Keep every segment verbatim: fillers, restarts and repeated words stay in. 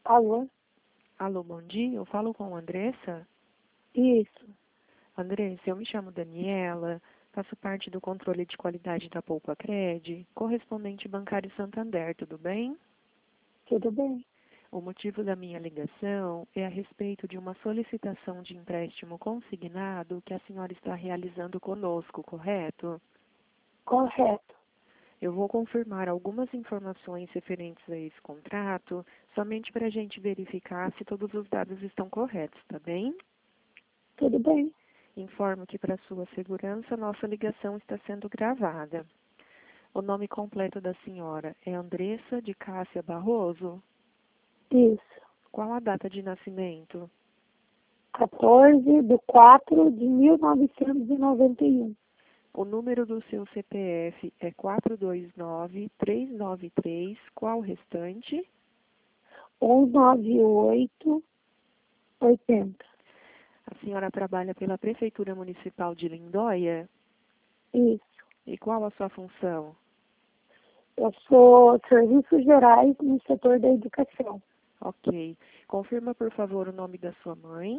Alô? Alô, bom dia. Eu falo com a Andressa. Isso. Andressa, eu me chamo Daniela, faço parte do controle de qualidade da Poupa Cred, correspondente bancário Santander, tudo bem? Tudo bem? O motivo da minha ligação é a respeito de uma solicitação de empréstimo consignado que a senhora está realizando conosco, correto? Correto. Eu vou confirmar algumas informações referentes a esse contrato, somente para a gente verificar se todos os dados estão corretos, tá bem? Tudo bem? Informo que, para sua segurança, nossa ligação está sendo gravada. O nome completo da senhora é Andressa de Cássia Barroso? Isso. Qual a data de nascimento? quatorze de quatro de mil novecentos e noventa e um. O número do seu C P F é quatro dois nove, três nove três. Qual o restante? cento e noventa e oito, oitenta. A senhora trabalha pela Prefeitura Municipal de Lindóia? Isso. E qual a sua função? Eu sou Serviços Gerais no setor da educação. Ok. Confirma, por favor, o nome da sua mãe.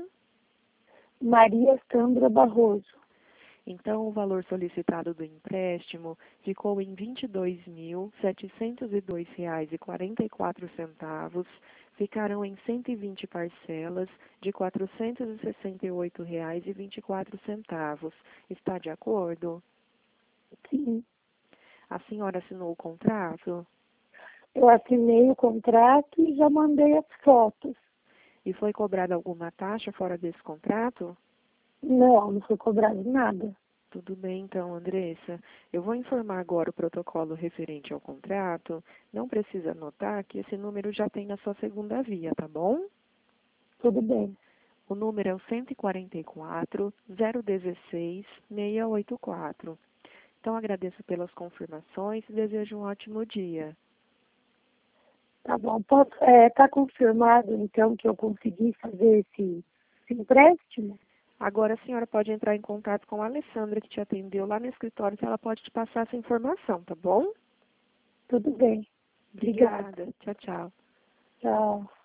Maria Sandra Barroso. Então, o valor solicitado do empréstimo ficou em vinte e dois mil, setecentos e dois reais e quarenta e quatro centavos. Ficaram em cento e vinte parcelas de quatrocentos e sessenta e oito reais e vinte e quatro centavos. Está de acordo? Sim. A senhora assinou o contrato? Eu assinei o contrato e já mandei as fotos. E foi cobrada alguma taxa fora desse contrato? Não, não foi cobrado nada. Tudo bem, então, Andressa. Eu vou informar agora o protocolo referente ao contrato. Não precisa anotar que esse número já tem na sua segunda via, tá bom? Tudo bem. O número é o cento e quarenta e quatro, zero dezesseis, seiscentos e oitenta e quatro. Então, agradeço pelas confirmações e desejo um ótimo dia. Tá bom. Posso, é, tá confirmado, então, que eu consegui fazer esse, esse empréstimo? Agora, a senhora pode entrar em contato com a Alessandra, que te atendeu lá no escritório, que ela pode te passar essa informação, tá bom? Tudo bem. Obrigada. Obrigada. Tchau, tchau. Tchau.